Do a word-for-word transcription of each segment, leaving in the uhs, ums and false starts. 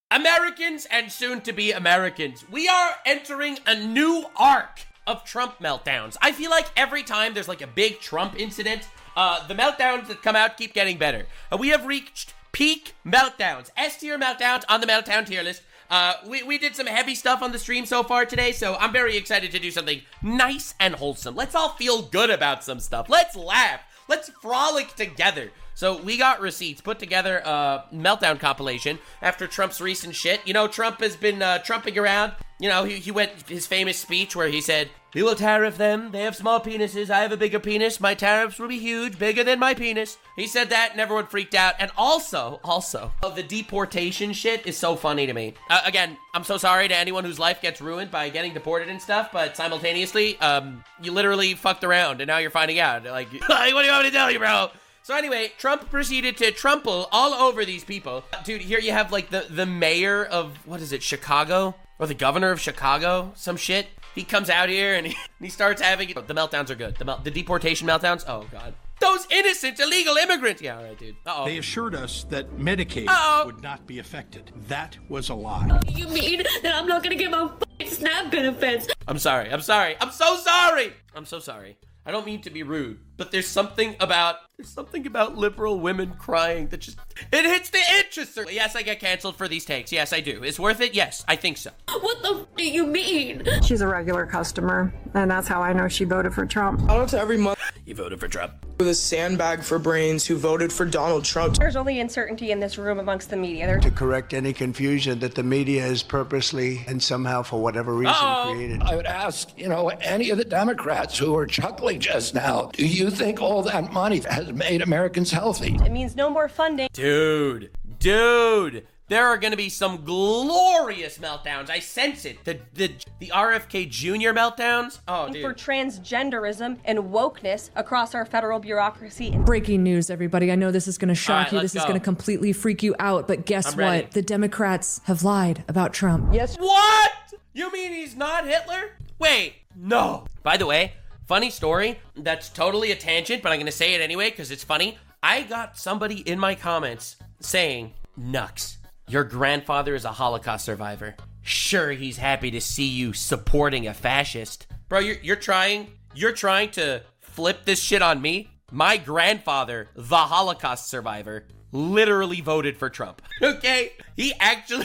Americans and soon-to-be Americans, we are entering a new arc of Trump meltdowns. I feel like every time there's like a big Trump incident, uh, the meltdowns that come out keep getting better. Uh, we have reached peak meltdowns, S-tier meltdowns on the meltdown tier list. Uh, we, we did some heavy stuff on the stream so far today, so I'm very excited to do something nice and wholesome. Let's all feel good about some stuff. Let's laugh. Let's frolic together. So we got receipts, put together a meltdown compilation after Trump's recent shit. You know, Trump has been uh, trumping around. You know, he, he went his famous speech where he said, "We will tariff them. They have small penises. I have a bigger penis. My tariffs will be huge, bigger than my penis." He said that and everyone freaked out. And also, also, the deportation shit is so funny to me. Uh, again, I'm so sorry to anyone whose life gets ruined by getting deported and stuff, but simultaneously, um, you literally fucked around and now you're finding out. Like, what do you want me to tell you, bro? So anyway, Trump proceeded to trumple all over these people. Dude, here you have like the, the mayor of, what is it, Chicago? Or the governor of Chicago? Some shit. He comes out here and he, he starts having, the meltdowns are good. The, mel- the deportation meltdowns, oh God. Those innocent illegal immigrants. Yeah, all right, dude. Uh-oh. They assured us that Medicaid Uh-oh. would not be affected. That was a lie. You mean that I'm not gonna get my f***ing SNAP benefits? I'm sorry, I'm sorry, I'm so sorry! I'm so sorry. I don't mean to be rude, but there's something about, there's something about liberal women crying that just, it hits the interest. Yes, I get canceled for these takes. Yes, I do. It's worth it? Yes, I think so. What the f*** do you mean? She's a regular customer, and that's how I know she voted for Trump. Shout out to every month You voted for Trump. with a sandbag for brains who voted for Donald Trump. There's only uncertainty in this room amongst the media. They're To correct any confusion that the media is purposely and somehow for whatever reason Uh-oh. created. I would ask, you know, any of the Democrats who are chuckling just now, do you think all that money has made Americans healthy? It means no more funding Dude, dude, there are going to be some glorious meltdowns. I sense it. The the the R F K Junior meltdowns. Oh, dude. for transgenderism and wokeness across our federal bureaucracy. Breaking news, everybody. I know this is going to shock All right, you. let's This is go. going to completely freak you out. But guess I'm what? ready. The Democrats have lied about Trump. Yes. What? You mean he's not Hitler? Wait, no. By the way, funny story. That's totally a tangent, but I'm going to say it anyway because it's funny. I got somebody in my comments saying, "Nux, your grandfather is a Holocaust survivor. Sure, he's happy to see you supporting a fascist." Bro, you're, you're trying, you're trying to flip this shit on me? My grandfather, the Holocaust survivor, literally voted for Trump. Okay? He actually,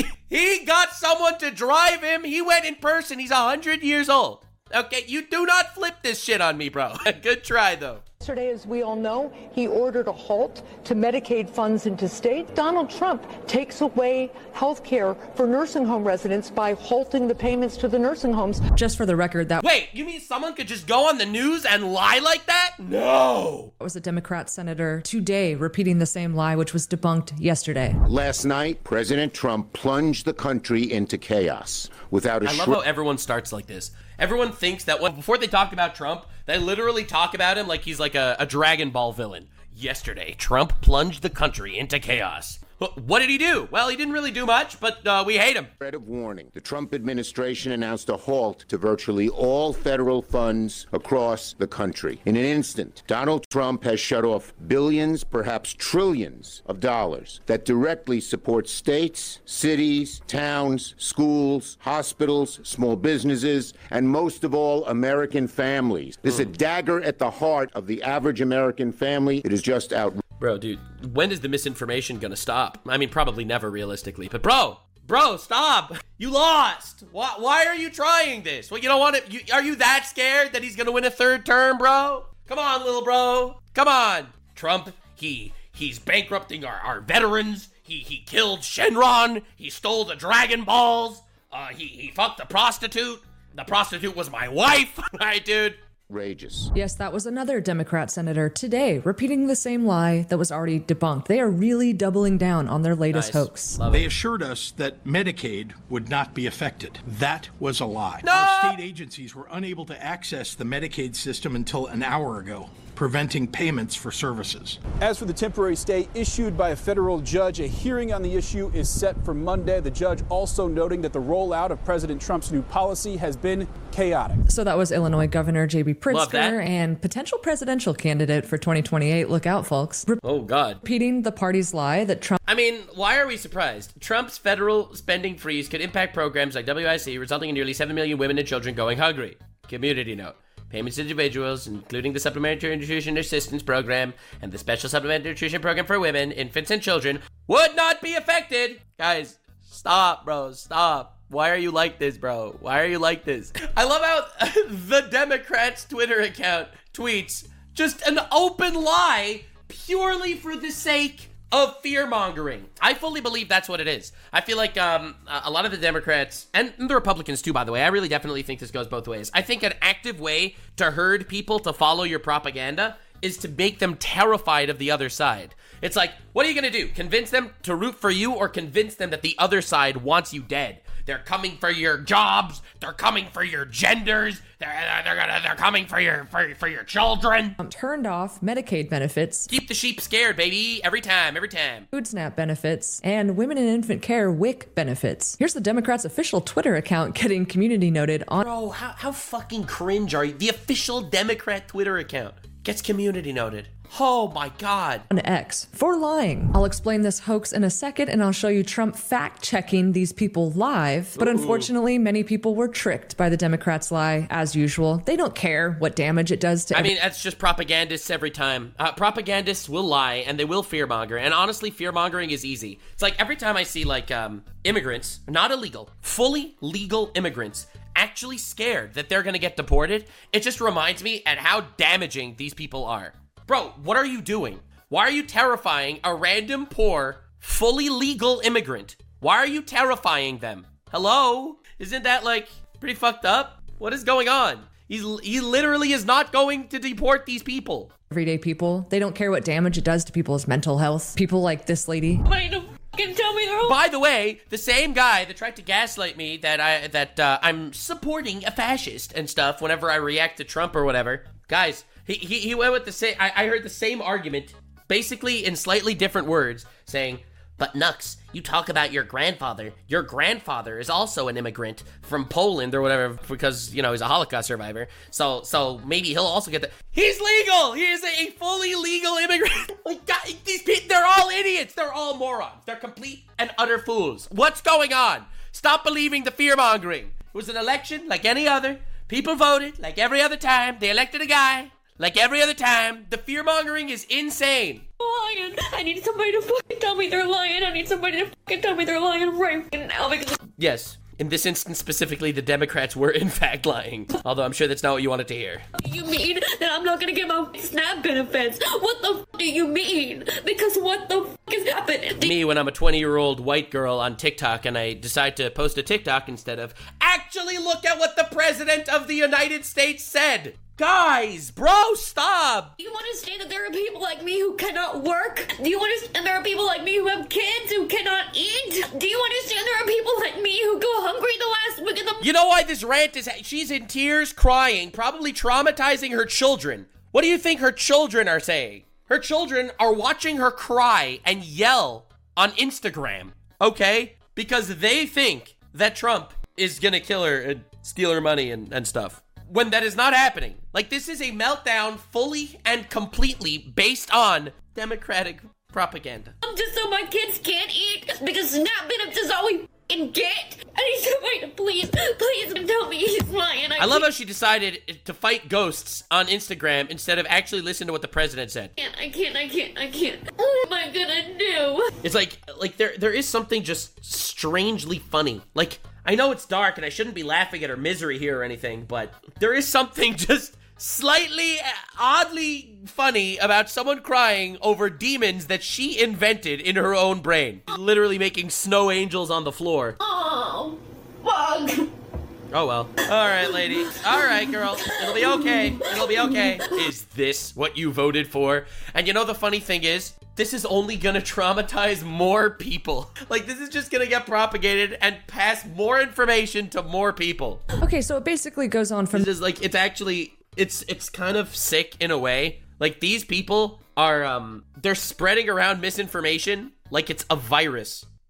he got someone to drive him. He went in person. He's one hundred years old. Okay? You do not flip this shit on me, bro. Good try, though. Yesterday, as we all know, he ordered a halt to Medicaid funds into state. Donald Trump takes away health care for nursing home residents by halting the payments to the nursing homes. Just for the record, that Wait, you mean someone could just go on the news and lie like that? No. was a Democrat senator today repeating the same lie, which was debunked yesterday. Last night, President Trump plunged the country into chaos without a I love shred- how everyone starts like this. Everyone thinks that when, before they talk about Trump, they literally talk about him like he's like a, a Dragon Ball villain. Yesterday, Trump plunged the country into chaos. What did he do? Well, he didn't really do much, but uh, we hate him. Threat of warning. The Trump administration announced a halt to virtually all federal funds across the country. In an instant, Donald Trump has shut off billions, perhaps trillions of dollars that directly support states, cities, towns, schools, hospitals, small businesses, and most of all, American families. This is a dagger at the heart of the average American family. It is just outrageous. Bro, dude, when is the misinformation gonna stop? I mean, probably never realistically, but bro, bro, stop. You lost. Why, why are you trying this? Well, you don't want to, you, are you that scared that he's gonna win a third term, bro? Come on, little bro. Come on. Trump, he, he's bankrupting our, our veterans. He, he killed Shenron. He stole the Dragon Balls. Uh, he, he fucked the prostitute. The prostitute was my wife. All right, dude. Outrageous. Yes, that was another Democrat senator today repeating the same lie that was already debunked. They are really doubling down on their latest Nice. hoax. Love They it. assured us that Medicaid would not be affected. That was a lie. No! Our state agencies were unable to access the Medicaid system until an hour ago, preventing payments for services. As for the temporary stay issued by a federal judge, a hearing on the issue is set for Monday. The judge also noting that the rollout of President Trump's new policy has been chaotic. So that was Illinois Governor J B Love that. Pritzker and potential presidential candidate for twenty twenty-eight. Look out, folks. Oh, God. Repeating the party's lie that Trump... I mean, why are we surprised? Trump's federal spending freeze could impact programs like W I C, resulting in nearly seven million women and children going hungry. Community note. Payments to individuals, including the Supplementary Nutrition Assistance Program and the Special Supplementary Nutrition Program for Women, Infants, and Children, would not be affected. Guys, stop, bro. Stop. Why are you like this, bro? Why are you like this? I love how the Democrats' Twitter account tweets just an open lie purely for the sake of fear-mongering. I fully believe that's what it is. I feel like um, a lot of the Democrats, and the Republicans too, by the way, I really definitely think this goes both ways. I think an active way to herd people to follow your propaganda is to make them terrified of the other side. It's like, what are you going to do? Convince them to root for you or convince them that the other side wants you dead? They're coming for your jobs. They're coming for your genders. They're they're gonna they're coming for your for, for your children. Turned off Medicaid benefits. Keep the sheep scared, baby. Every time, every time. Food SNAP benefits and women and infant care W I C benefits. Here's the Democrats' official Twitter account getting community noted on. Bro, how how fucking cringe are you? The official Democrat Twitter account gets community noted. Oh my God. On X for lying. I'll explain this hoax in a second and I'll show you Trump fact-checking these people live. But unfortunately, many people were tricked by the Democrats' lie as usual. They don't care what damage it does to I mean, that's just propagandists every time. Uh, propagandists will lie and they will fearmonger. And honestly, fearmongering is easy. It's like every time I see like um, immigrants, not illegal, fully legal immigrants, actually scared that they're going to get deported, it just reminds me at how damaging these people are. Bro, what are you doing? Why are you terrifying a random poor, fully legal immigrant? Why are you terrifying them? Hello? Isn't that, like, pretty fucked up? What is going on? He's, he literally is not going to deport these people. Everyday people, they don't care what damage it does to people's mental health. People like this lady. Can tell me they're By the way, the same guy that tried to gaslight me that I that uh, I'm supporting a fascist and stuff whenever I react to Trump or whatever. Guys, he he, he went with the same. I, I heard the same argument, basically in slightly different words, saying, "But Nux, you talk about your grandfather. Your grandfather is also an immigrant from Poland or whatever, because you know he's a Holocaust survivor. So so maybe he'll also get the. He's legal. He is a fully legal immigrant. Like, God, these people, they're all idiots. They're all morons. They're complete and utter fools. What's going on? Stop believing the fear mongering. It was an election like any other. People voted like every other time. They elected a guy like every other time. The fear mongering is insane. lying. I need somebody to fucking tell me they're lying. I need somebody to fucking tell me they're lying right now because. Yes. In this instance specifically, the Democrats were in fact lying. Although I'm sure that's not what you wanted to hear. You mean that I'm not gonna get my SNAP benefits? What the f do you mean? Because what the f is happening? Me when I'm a twenty-year-old white girl on TikTok and I decide to post a TikTok instead of actually look at what the President of the United States said. Guys, bro, stop. Do you understand that there are people like me who cannot work? Do you understand there are people like me who have kids who cannot eat? Do you understand there are people like me who go hungry the last week of the... You know why this rant is... She's in tears, crying, probably traumatizing her children. What do you think her children are saying? Her children are watching her cry and yell on Instagram, okay? Because they think that Trump is gonna kill her and steal her money and, and stuff. When that is not happening. Like, this is a meltdown fully and completely based on Democratic propaganda. Just so my kids can't eat because SNAP benefits is all we can get. I need somebody to please, please tell me he's lying. I, I love how she decided to fight ghosts on Instagram instead of actually listen to what the president said. can't, I can't, I can't, I can't. What am I gonna do? It's like, like there, there is something just strangely funny. Like, I know it's dark and I shouldn't be laughing at her misery here or anything, but there is something just slightly, oddly funny about someone crying over demons that she invented in her own brain. Literally making snow angels on the floor. Oh, fuck. Oh well. Alright, lady. Alright, girl. It'll be okay. It'll be okay. Is this what you voted for? And you know the funny thing is, this is only gonna traumatize more people. Like, this is just gonna get propagated and pass more information to more people. Okay, so it basically goes on from... This is like, it's actually, it's it's kind of sick in a way. Like, these people are, um, they're spreading around misinformation like it's a virus.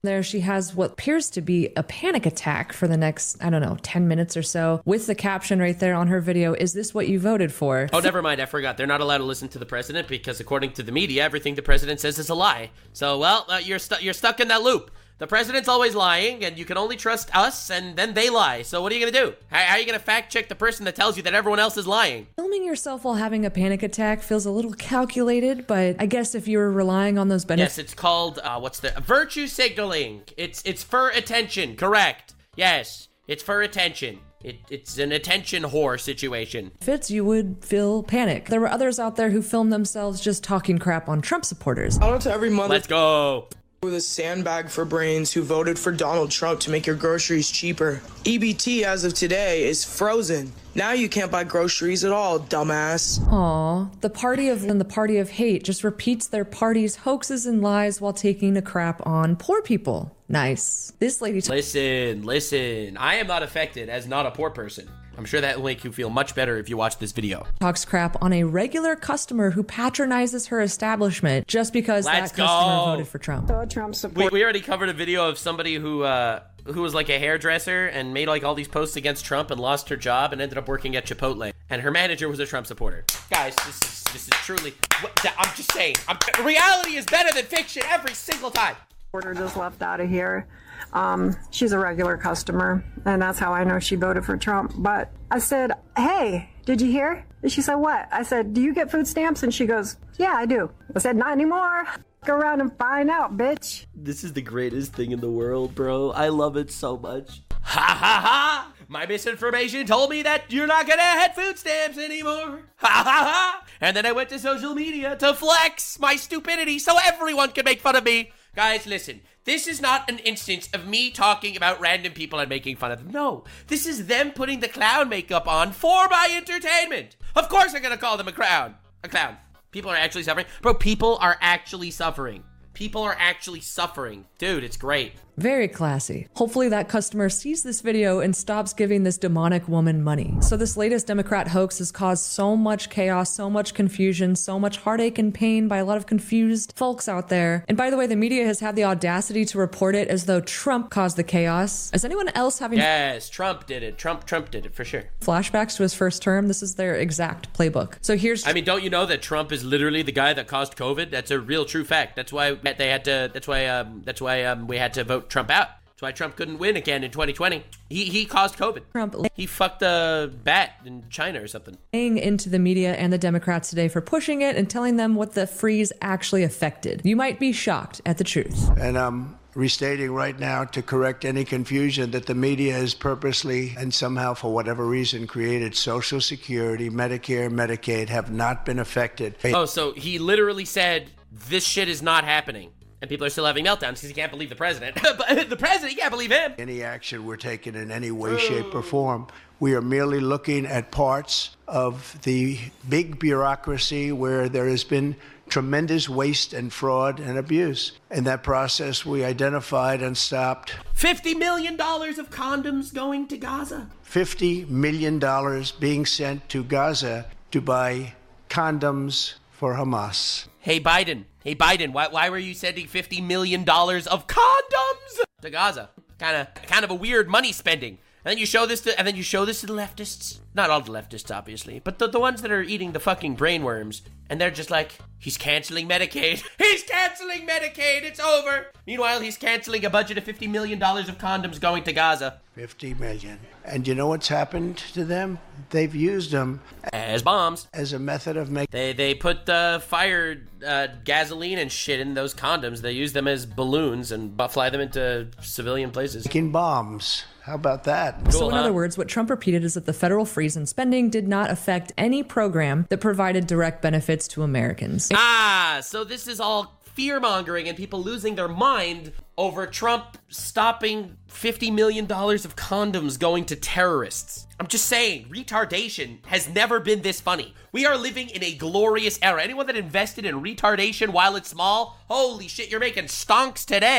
There she has what appears to be a panic attack for the next, I don't know, ten minutes or so, with the caption right there on her video, "Is this what you voted for?" Oh, never mind, I forgot. They're not allowed to listen to the president because according to the media, everything the president says is a lie. So, well, uh, you're, stu- you're stuck in that loop. The president's always lying, and you can only trust us, and then they lie. So what are you going to do? How, how are you going to fact-check the person that tells you that everyone else is lying? Filming yourself while having a panic attack feels a little calculated, but I guess if you're relying on those benefits... Yes, it's called, uh, what's the... virtue signaling. It's it's for attention, correct. Yes, it's for attention. It, it's an attention whore situation. Fits, you would feel panic. There were others out there who filmed themselves just talking crap on Trump supporters. Shout out to every mother... Let's go. With a sandbag for brains who voted for Donald Trump to make your groceries cheaper. E B T as of today is frozen. Now you can't buy groceries at all, dumbass. Aw, the party of and the party of hate just repeats their party's hoaxes and lies while taking a crap on poor people. Nice. This lady... T- listen, listen. I am not affected as not a poor person. I'm sure that will make you feel much better if you watch this video. Talks crap on a regular customer who patronizes her establishment just because Let's that customer go. voted for Trump. So Trump support. We, we already covered a video of somebody who uh, who was like a hairdresser and made like all these posts against Trump and lost her job and ended up working at Chipotle. And her manager was a Trump supporter. Guys, this is, this is truly... I'm just saying. I'm, reality is better than fiction every single time. Order just left out of here. Um, she's a regular customer, and that's how I know she voted for Trump. But I said, "Hey, did you hear?" And she said, "What?" I said, "Do you get food stamps?" And she goes, "Yeah, I do." I said, "Not anymore. Go around and find out, bitch." This is the greatest thing in the world, bro. I love it so much. Ha ha ha! My misinformation told me that you're not gonna get food stamps anymore. Ha ha ha! And then I went to social media to flex my stupidity so everyone could make fun of me. Guys, listen. This is not an instance of me talking about random people and making fun of them. No, this is them putting the clown makeup on for my entertainment. Of course I'm gonna call them a clown. A clown. People are actually suffering. Bro, people are actually suffering. People are actually suffering. Dude, it's great. Very classy. Hopefully that customer sees this video and stops giving this demonic woman money. So this latest Democrat hoax has caused so much chaos, so much confusion, so much heartache and pain by a lot of confused folks out there. And by the way, the media has had the audacity to report it as though Trump caused the chaos. Is anyone else having... Yes, Trump did it. Trump Trump did it for sure. Flashbacks to his first term? This is their exact playbook. So here's... I mean, don't you know that Trump is literally the guy that caused COVID? That's a real true fact. That's why they had to... That's why. Um. That's why. Um. We had to vote Trump out. That's why Trump couldn't win again in twenty twenty. He he caused COVID. Trump. He fucked a bat in China or something. Laying into the media and the Democrats today for pushing it and telling them what the freeze actually affected. You might be shocked at the truth. And I'm restating right now to correct any confusion that the media has purposely and somehow for whatever reason created Social Security, Medicare, Medicaid have not been affected. Oh, so he literally said this shit is not happening. And people are still having meltdowns because he can't believe the president. But the president, he can't believe him. Any action we're taking in any way, shape, or form, we are merely looking at parts of the big bureaucracy where there has been tremendous waste and fraud and abuse. In that process, we identified and stopped fifty million dollars of condoms going to Gaza. fifty million dollars being sent to Gaza to buy condoms for Hamas. Hey, Biden. Hey, Biden, why, why were you sending fifty million dollars of condoms to Gaza? Kind of kind of a weird money spending. And then you show this to, and then you show this to the leftists. Not all the leftists, obviously, but the, the ones that are eating the fucking brainworms. And they're just like, he's canceling Medicaid. He's canceling Medicaid. It's over. Meanwhile, he's canceling a budget of fifty million dollars of condoms going to Gaza. fifty million. And you know what's happened to them? They've used them as bombs. As a method of making... They they put uh, fire uh, gasoline and shit in those condoms. They use them as balloons and fly them into civilian places. Making bombs. How about that? Cool, so in huh? other words, what Trump repeated is that the federal freeze in spending did not affect any program that provided direct benefits to Americans. Ah, so this is all fear-mongering and people losing their mind over Trump stopping fifty million dollars of condoms going to terrorists. I'm just saying, retardation has never been this funny. We are living in a glorious era. Anyone that invested in retardation while it's small, holy shit, you're making stonks today.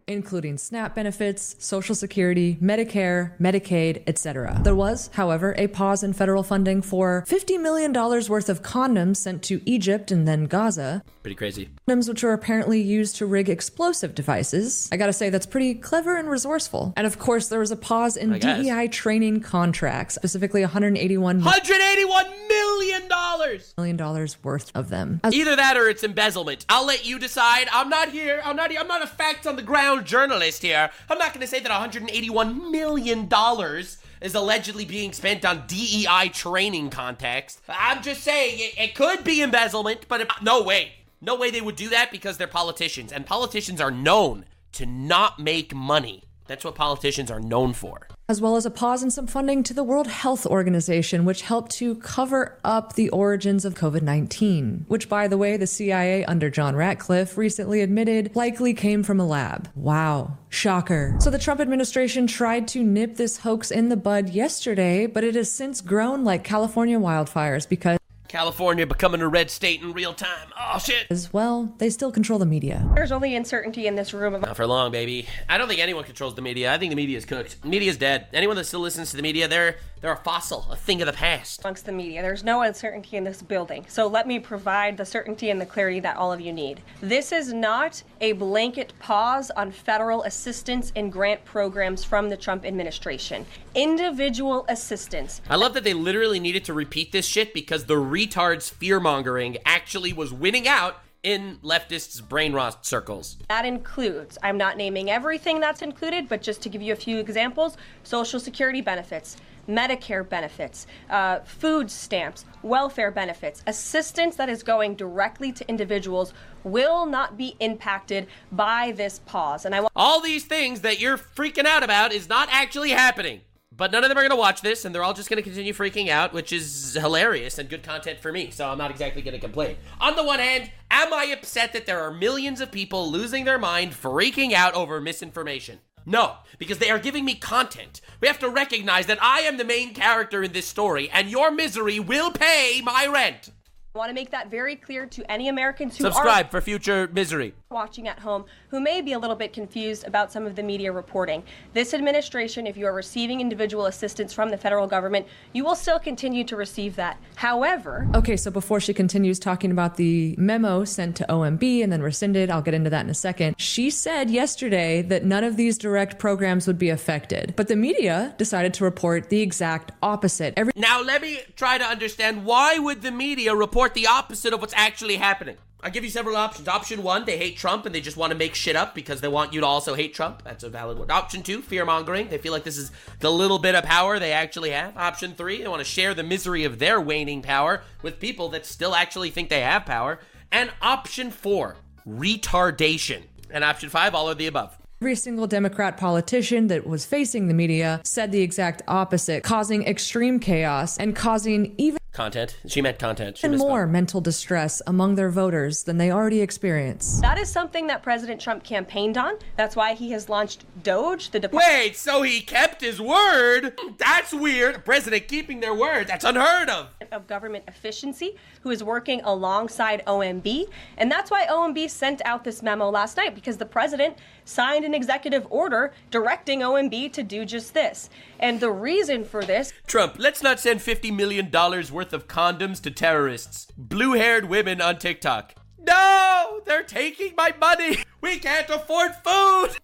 including SNAP benefits, Social Security, Medicare, Medicaid, et cetera. There was, however, a pause in federal funding for fifty million dollars worth of condoms sent to Egypt and then Gaza. Pretty crazy. Condoms which were apparently used to rig explosive devices. I gotta say, that's pretty clever and resourceful. And of course, there was a pause in D E I training contracts, specifically one hundred eighty-one one hundred eighty-one million dollars! Million dollars worth of them. As Either that or it's embezzlement. I'll let you decide. I'm not here. I'm not here. I'm not a facts on the ground journalist here. I'm not going to say that one hundred eighty-one million dollars is allegedly being spent on D E I training context. I'm just saying it, it could be embezzlement, but it, no way. No way they would do that because they're politicians. And politicians are known to not make money. That's what politicians are known for. As well as a pause in some funding to the World Health Organization, which helped to cover up the origins of COVID nineteen, which, by the way, the C I A under John Ratcliffe recently admitted likely came from a lab. Wow. Shocker. So the Trump administration tried to nip this hoax in the bud yesterday, but it has since grown like California wildfires because California becoming a red state in real time. Oh, shit. As well, they still control the media. There's only uncertainty in this room. Not for long, baby. I don't think anyone controls the media. I think the media is cooked. Media's dead. Anyone that still listens to the media, they're they're a fossil, a thing of the past. Amongst the media, there's no uncertainty in this building. So let me provide the certainty and the clarity that all of you need. This is not a blanket pause on federal assistance and grant programs from the Trump administration. Individual assistance. I love that they literally needed to repeat this shit because the retards fear-mongering actually was winning out in leftists' brain rot circles. That includes, I'm not naming everything that's included, but just to give you a few examples, Social Security benefits, Medicare benefits, uh, food stamps, welfare benefits, assistance that is going directly to individuals will not be impacted by this pause. And I want all these things that you're freaking out about is not actually happening. But none of them are going to watch this, and they're all just going to continue freaking out, which is hilarious and good content for me, so I'm not exactly going to complain. On the one hand, am I upset that there are millions of people losing their mind, freaking out over misinformation? No, because they are giving me content. We have to recognize that I am the main character in this story, and your misery will pay my rent. I want to make that very clear to any Americans who Subscribe are for future misery. Watching at home who may be a little bit confused about some of the media reporting. This administration, if you are receiving individual assistance from the federal government, you will still continue to receive that. However... Okay, so before she continues talking about the memo sent to O M B and then rescinded, I'll get into that in a second, she said yesterday that none of these direct programs would be affected. But the media decided to report the exact opposite. Every- now let me try to understand, why would the media report the opposite of what's actually happening? I'll give you several options. Option one, they hate Trump and they just want to make shit up because they want you to also hate Trump. That's a valid one. Option two, fear-mongering. They feel like this is the little bit of power they actually have. Option three, they want to share the misery of their waning power with people that still actually think they have power. And option four, retardation. And option five, all of the above. Every single Democrat politician that was facing the media said the exact opposite, causing extreme chaos and causing even Content. She meant content. She and misspoke. more mental distress among their voters than they already experience. That is something that President Trump campaigned on. That's why he has launched DOGE, the Department... Wait, so he kept his word? That's weird. A president keeping their word. That's unheard of. ...of Government Efficiency, who is working alongside O M B. And that's why O M B sent out this memo last night, because the president signed an executive order directing O M B to do just this. And the reason for this... Trump, let's not send fifty million dollars worth of condoms to terrorists. Blue-haired women on TikTok. No! They're taking my money! We can't afford food!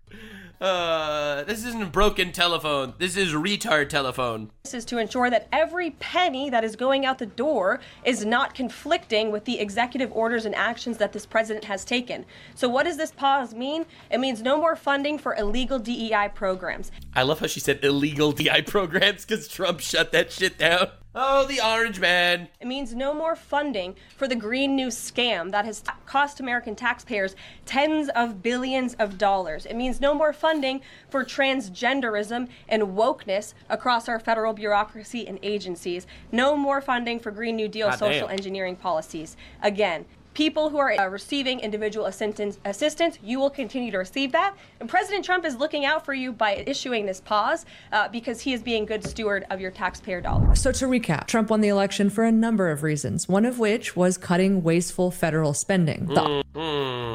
Uh, this isn't a broken telephone. This is retard telephone. This is to ensure that every penny that is going out the door is not conflicting with the executive orders and actions that this president has taken. So what does this pause mean? It means no more funding for illegal D E I programs. I love how she said illegal D E I programs because Trump shut that shit down. Oh, the orange man. It means no more funding for the Green New scam that has cost American taxpayers tens of billions of dollars. It means no more funding for transgenderism and wokeness across our federal bureaucracy and agencies. No more funding for Green New Deal God social damn. engineering policies. Again, people who are uh, receiving individual assistance, assistance, you will continue to receive that. And President Trump is looking out for you by issuing this pause uh, because he is being good steward of your taxpayer dollars. So to recap, Trump won the election for a number of reasons, one of which was cutting wasteful federal spending. The- mm-hmm.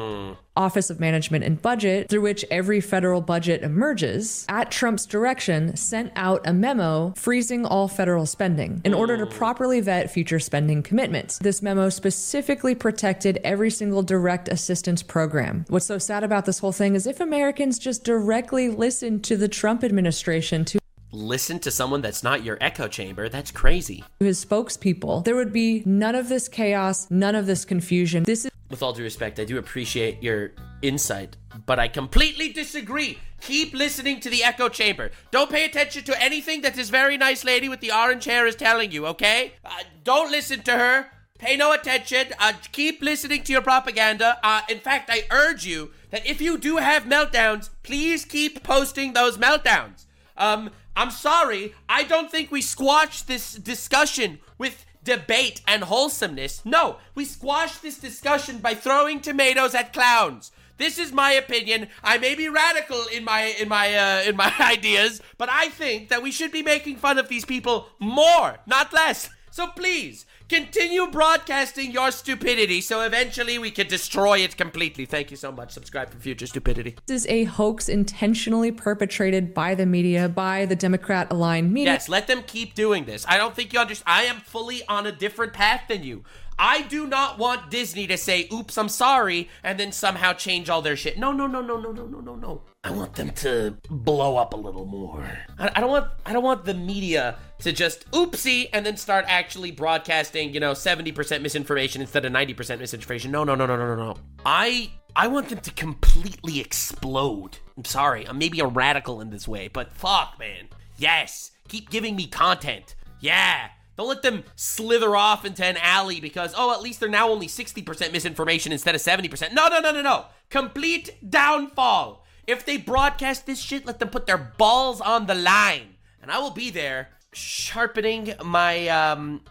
Office of Management and Budget, through which every federal budget emerges, at Trump's direction, sent out a memo freezing all federal spending in order to properly vet future spending commitments. This memo specifically protected every single direct assistance program. What's so sad about this whole thing is if Americans just directly listened to the Trump administration, to listen to someone that's not your echo chamber, that's crazy. his spokespeople, there would be none of this chaos, none of this confusion. This is With all due respect, I do appreciate your insight, but I completely disagree. Keep listening to the echo chamber. Don't pay attention to anything that this very nice lady with the orange hair is telling you, okay? Uh, don't listen to her. Pay no attention. Uh, keep listening to your propaganda. Uh, in fact, I urge you that if you do have meltdowns, please keep posting those meltdowns. Um, I'm sorry. I don't think we squash this discussion with debate and wholesomeness. No, we squash this discussion by throwing tomatoes at clowns. This is my opinion. I may be radical in my in my uh, in my ideas, but I think that we should be making fun of these people more, not less. So please continue broadcasting your stupidity so eventually we can destroy it completely. Thank you so much. Subscribe for future stupidity. This is a hoax intentionally perpetrated by the media, by the Democrat-aligned media. Yes, let them keep doing this. I don't think you understand. I am fully on a different path than you. I do not want Disney to say, oops, I'm sorry, and then somehow change all their shit. No, no, no, no, no, no, no, no, no. I want them to blow up a little more. I, I don't want I don't want the media to just oopsie and then start actually broadcasting, you know, seventy percent misinformation instead of ninety percent misinformation. No, no, no, no, no, no, no. I I want them to completely explode. I'm sorry, I'm maybe a radical in this way, but fuck, man. Yes, keep giving me content. Yeah. Don't let them slither off into an alley because, oh, at least they're now only sixty percent misinformation instead of seventy percent. No, no, no, no, no. Complete downfall. If they broadcast this shit, let them put their balls on the line. And I will be there sharpening my, um,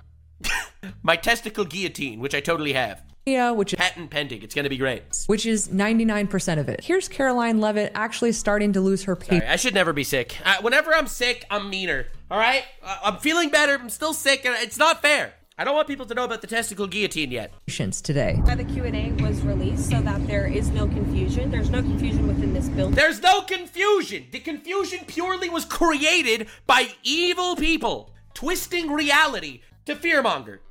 my testicle guillotine, which I totally have. Yeah, which is patent pending. It's going to be great. Which is ninety-nine percent of it. Here's Caroline Levitt actually starting to lose her patience. I should never be sick. Uh, whenever I'm sick, I'm meaner. All right? Uh, I'm feeling better. I'm still sick, and it's not fair. I don't want people to know about the testicle guillotine yet. Today. The Q and A was released so that there is no confusion. There's no confusion within this building. There's no confusion. The confusion purely was created by evil people twisting reality to fearmonger.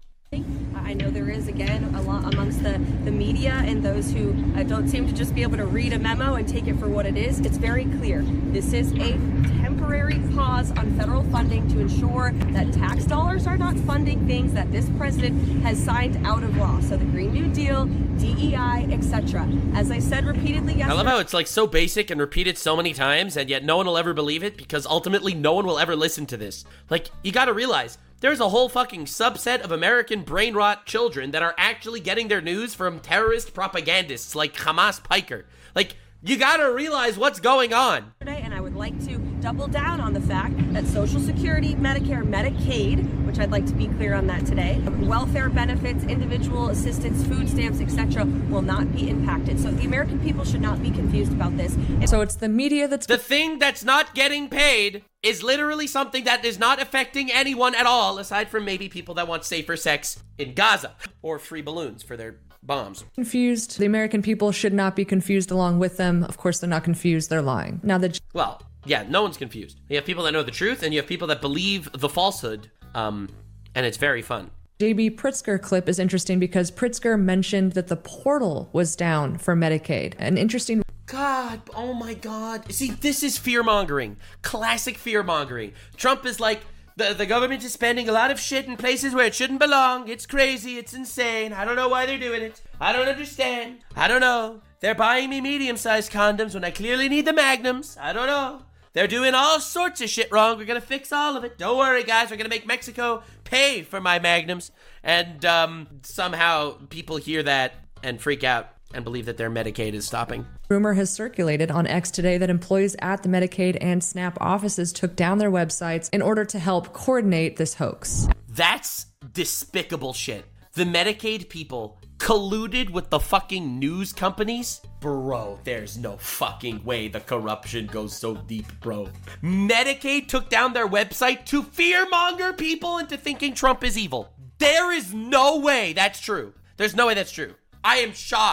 I know there is, again, a lot amongst the, the media and those who uh, don't seem to just be able to read a memo and take it for what it is. It's very clear. This is a temporary pause on federal funding to ensure that tax dollars are not funding things that this president has signed out of law. So the Green New Deal, D E I, et cetera. As I said repeatedly yesterday. I love how it's like so basic and repeated so many times, and yet no one will ever believe it because ultimately no one will ever listen to this. Like, you gotta realize, there's a whole fucking subset of American brain rot children that are actually getting their news from terrorist propagandists like Hamas Piker. Like, you gotta realize what's going on. And I would like to double down on the fact that Social Security, Medicare, Medicaid, which I'd like to be clear on that today, welfare benefits, individual assistance, food stamps, et cetera, will not be impacted. So the American people should not be confused about this. So it's the media that's... The thing that's not getting paid is literally something that is not affecting anyone at all, aside from maybe people that want safer sex in Gaza or free balloons for their bombs. Confused. The American people should not be confused along with them. Of course, they're not confused. They're lying. Now the... Well, yeah, no one's confused. You have people that know the truth, and you have people that believe the falsehood, um, and it's very fun. J B Pritzker clip is interesting because Pritzker mentioned that the portal was down for Medicaid. An interesting... God, oh my God. See, this is fear-mongering. Classic fear-mongering. Trump is like, the, the government is spending a lot of shit in places where it shouldn't belong. It's crazy. It's insane. I don't know why they're doing it. I don't understand. I don't know. They're buying me medium-sized condoms when I clearly need the magnums. I don't know. They're doing all sorts of shit wrong. We're going to fix all of it. Don't worry, guys. We're going to make Mexico pay for my magnums. And um, somehow people hear that and freak out and believe that their Medicaid is stopping. Rumor has circulated on X today that employees at the Medicaid and SNAP offices took down their websites in order to help coordinate this hoax. That's despicable shit. The Medicaid people colluded with the fucking news companies? Bro, there's no fucking way the corruption goes so deep, bro. Medicaid took down their website to fearmonger people into thinking Trump is evil. There is no way that's true. There's no way that's true. I am shocked.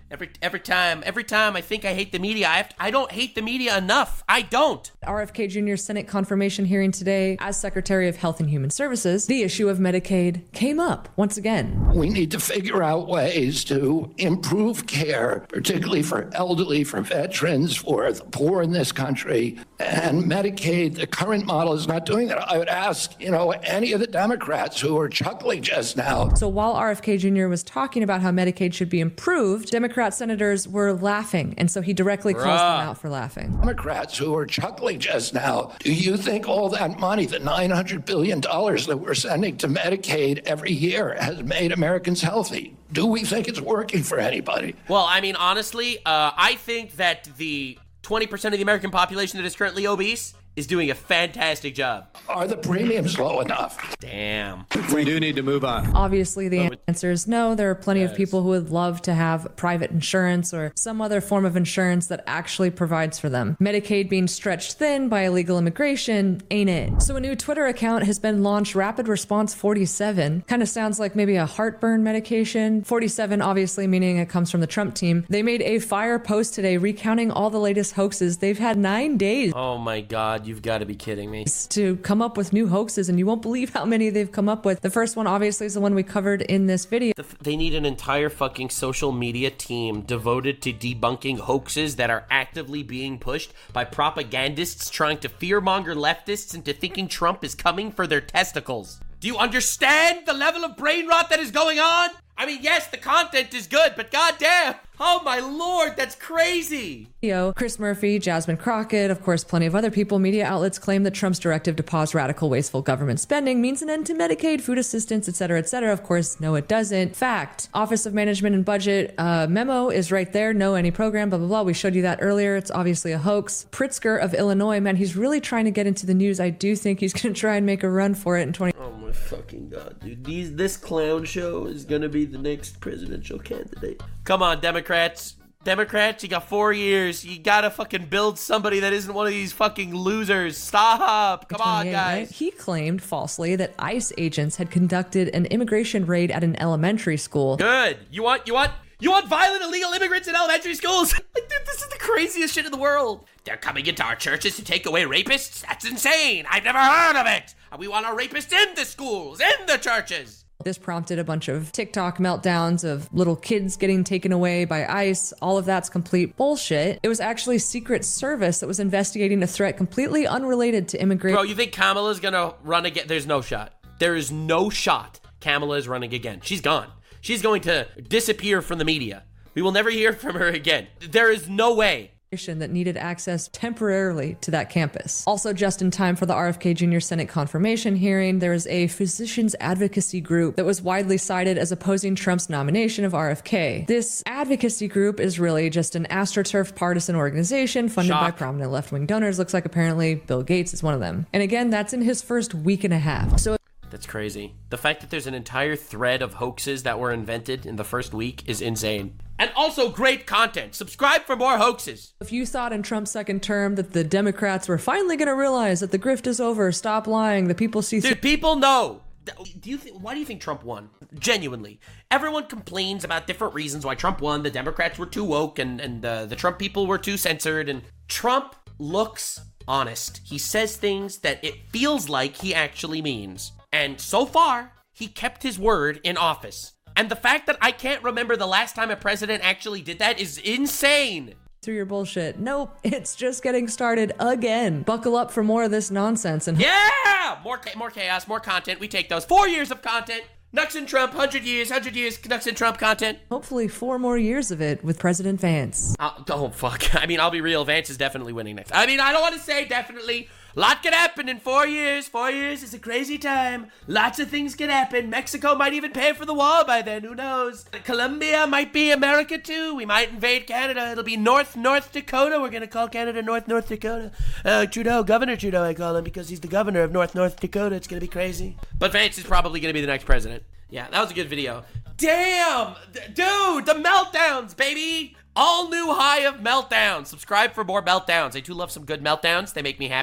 Every every time, every time I think I hate the media, I have to, I don't hate the media enough. I don't. R F K Junior's Senate confirmation hearing today as Secretary of Health and Human Services, the issue of Medicaid came up once again. We need to figure out ways to improve care, particularly for elderly, for veterans, for the poor in this country. And Medicaid, the current model is not doing that. I would ask, you know, any of the Democrats who are chuckling just now. So while R F K Junior was talking about how Medicaid should be improved, Democrat senators were laughing. And so he directly calls Bruh. them out for laughing. Democrats who are chuckling just now, do you think all that money, the nine hundred billion dollars that we're sending to Medicaid every year, has made Americans healthy? Do we think it's working for anybody? Well, I mean, honestly, uh, I think that the twenty percent of the American population that is currently obese is doing a fantastic job. Are the premiums low enough? Damn. We do need to move on. Obviously, the answer is no. There are plenty yes. of people who would love to have private insurance or some other form of insurance that actually provides for them. Medicaid being stretched thin by illegal immigration ain't it. So a new Twitter account has been launched, Rapid Response forty-seven. Kind of sounds like maybe a heartburn medication. forty-seven obviously meaning it comes from the Trump team. They made a fire post today recounting all the latest hoaxes. They've had nine days. Oh my God. You've got to be kidding me. To come up with new hoaxes, and you won't believe how many they've come up with. The first one, obviously, is the one we covered in this video. They need an entire fucking social media team devoted to debunking hoaxes that are actively being pushed by propagandists trying to fearmonger leftists into thinking Trump is coming for their testicles. Do you understand the level of brain rot that is going on? I mean, yes, the content is good, but goddamn, oh my lord, that's crazy. Chris Murphy, Jasmine Crockett, of course, plenty of other people, media outlets claim that Trump's directive to pause radical, wasteful government spending means an end to Medicaid, food assistance, et cetera, et cetera. Of course, no, it doesn't. Fact, Office of Management and Budget uh, memo is right there. No, any program, blah, blah, blah. We showed you that earlier. It's obviously a hoax. Pritzker of Illinois, man, he's really trying to get into the news. I do think he's going to try and make a run for it in twenty. Oh my fucking God, dude. These, this clown show is going to be the next presidential candidate. Come on, Democrats. Democrats, you got four years. You gotta fucking build somebody that isn't one of these fucking losers. Stop. Come on, guys. Right? He claimed falsely that ICE agents had conducted an immigration raid at an elementary school. Good. You want, you want, you want violent illegal immigrants in elementary schools? Like, dude, this is the craziest shit in the world. They're coming into our churches to take away rapists? That's insane. I've never heard of it. We want our rapists in the schools, in the churches. This prompted a bunch of TikTok meltdowns of little kids getting taken away by ICE. All of that's complete bullshit. It was actually Secret Service that was investigating a threat completely unrelated to immigration. Bro, you think Kamala's gonna run again? There's no shot. There is no shot Kamala is running again. She's gone. She's going to disappear from the media. We will never hear from her again. There is no way. That needed access temporarily to that campus. Also, just in time for the R F K Junior Senate confirmation hearing, there is a physicians advocacy group that was widely cited as opposing Trump's nomination of R F K. This advocacy group is really just an astroturf partisan organization funded Shock. by prominent left-wing donors. Looks like apparently Bill Gates is one of them. And again, that's in his first week and a half. So that's crazy. The fact that there's an entire thread of hoaxes that were invented in the first week is insane. And also great content. Subscribe for more hoaxes. If you thought in Trump's second term that the Democrats were finally going to realize that the grift is over, stop lying, the people see... Dude, people know. Do you think? Why do you think Trump won? Genuinely. Everyone complains about different reasons why Trump won. The Democrats were too woke and, and uh, the Trump people were too censored. And Trump looks honest. He says things that it feels like he actually means. And so far, he kept his word in office. And the fact that I can't remember the last time a president actually did that is insane. Through your bullshit. Nope, it's just getting started again. Buckle up for more of this nonsense. And yeah! More, more chaos, more content. We take those. Four years of content. Nux and Trump, one hundred years, one hundred years, Nux and Trump content. Hopefully four more years of it with President Vance. Uh, oh, fuck. I mean, I'll be real. Vance is definitely winning next. I mean, I don't want to say definitely. A lot could happen in four years. Four years is a crazy time. Lots of things could happen. Mexico might even pay for the wall by then. Who knows? Colombia might be America too. We might invade Canada. It'll be North, North Dakota. We're going to call Canada North, North Dakota. Uh, Trudeau, Governor Trudeau, I call him because he's the governor of North, North Dakota. It's going to be crazy. But Vance is probably going to be the next president. Yeah, that was a good video. Damn! Dude, the meltdowns, baby! All new high of meltdowns. Subscribe for more meltdowns. I do love some good meltdowns. They make me happy.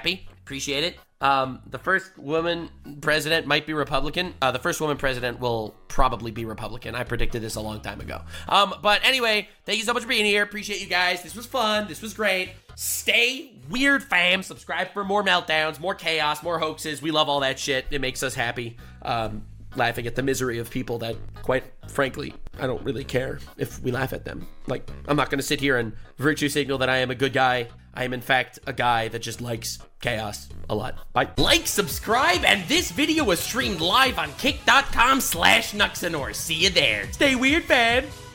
Appreciate it. Um, the first woman president might be Republican. Uh, the first woman president will probably be Republican. I predicted this a long time ago. Um, but anyway, thank you so much for being here. Appreciate you guys. This was fun. This was great. Stay weird, fam. Subscribe for more meltdowns, more chaos, more hoaxes. We love all that shit. It makes us happy. Um, laughing at the misery of people that, quite frankly, I don't really care if we laugh at them. Like, I'm not going to sit here and virtue signal that I am a good guy. I am, in fact, a guy that just likes chaos a lot. Bye. Like, subscribe, and this video was streamed live on kick dot com slash Nuxanor. See you there. Stay weird, fam.